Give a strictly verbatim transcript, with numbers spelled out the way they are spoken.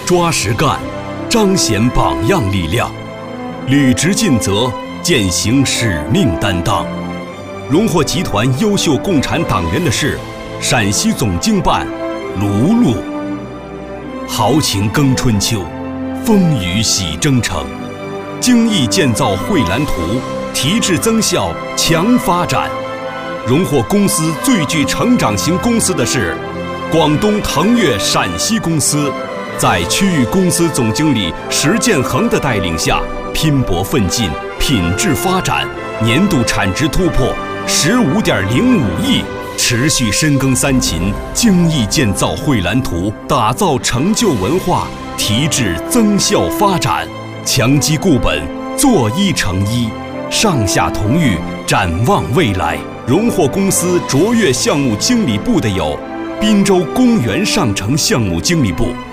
抓实干，彰显榜样力量，履职尽责，践行使命担当。荣获集团优秀共产党员的是陕西总经办卢璐。豪情耕春秋，风雨洗征程，精益建造绘蓝图，提质增效强发展。荣获公司最具成长型公司的是广东腾越陕西公司，在区域公司总经理石建恒的带领下，拼搏奋进，品质发展，年度产值突破十五点零五亿，持续深耕三勤，精益建造绘蓝图，打造成就文化，提质增效发展，强基固本，做一成一，上下同欲，展望未来。荣获公司卓越项目经理部的有滨州公园上城项目经理部、